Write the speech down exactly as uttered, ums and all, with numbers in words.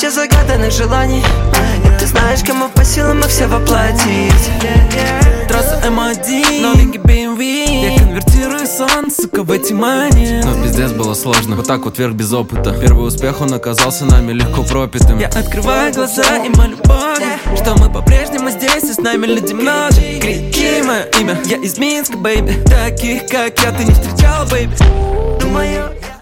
куча загаданных желаний. Ты знаешь, кому по силам мы все воплотить. Трасса эм один, новенький би эм ви. Я конвертирую сон, сука, в эти мани. Но пиздец было сложно, вот так вот вверх без опыта. Первый успех, он оказался нами легко пропитым. Я открываю глаза и молю Бога, что мы по-прежнему здесь, и с нами людей много. Крики мое имя, я из Минска, бэйби. Таких, как я, ты не встречала, бэйби. Думаю,